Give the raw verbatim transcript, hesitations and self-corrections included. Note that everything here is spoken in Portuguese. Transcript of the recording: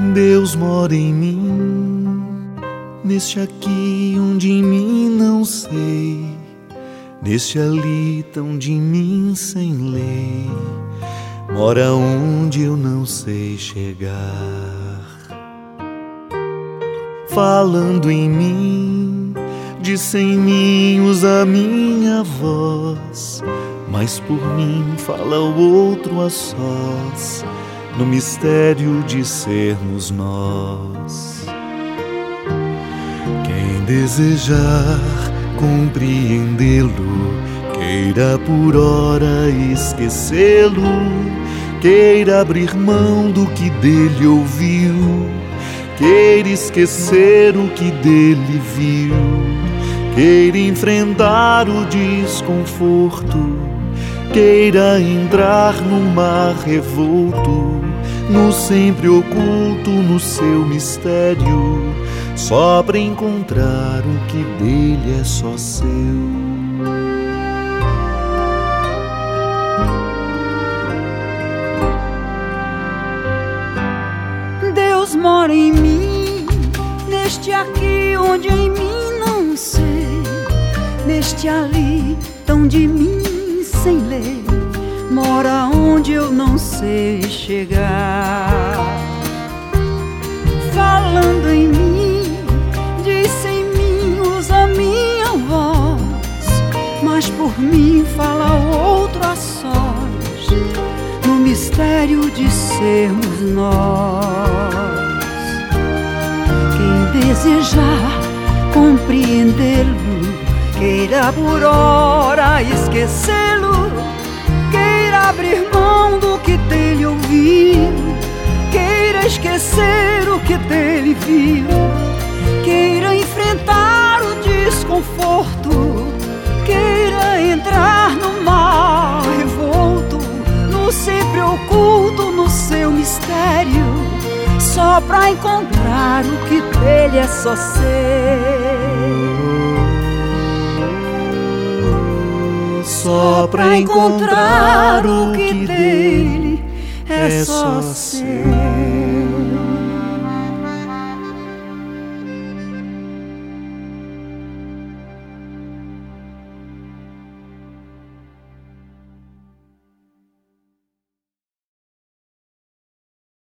Deus mora em mim, neste aqui onde em mim não sei, neste ali tão de mim sem lei, mora onde eu não sei chegar. Falando em mim, disse em mim, usa minha voz, mas por mim fala o outro a sós, no mistério de sermos nós. Quem desejar compreendê-lo, queira por hora esquecê-lo, queira abrir mão do que dele ouviu, queira esquecer o que dele viu, queira enfrentar o desconforto, queira entrar no mar revolto, no sempre oculto, no seu mistério, só para encontrar o que dele é só seu. Deus mora em mim, neste aqui onde em mim não sei, neste ali tão de mim sem lei, mora onde eu não sei chegar. Falando em mim, disse em mim, usa minha voz, mas por mim fala outro a sós, no mistério de sermos nós. Quem desejar compreendê-lo, queira por hora esquecê-lo, queira abrir mão do que dele ouviu, queira esquecer o que dele viu, queira enfrentar o desconforto, queira entrar no mar revolto, no sempre oculto, no seu mistério, só pra encontrar o que dele é só ser. Só pra encontrar o que dele é só ser.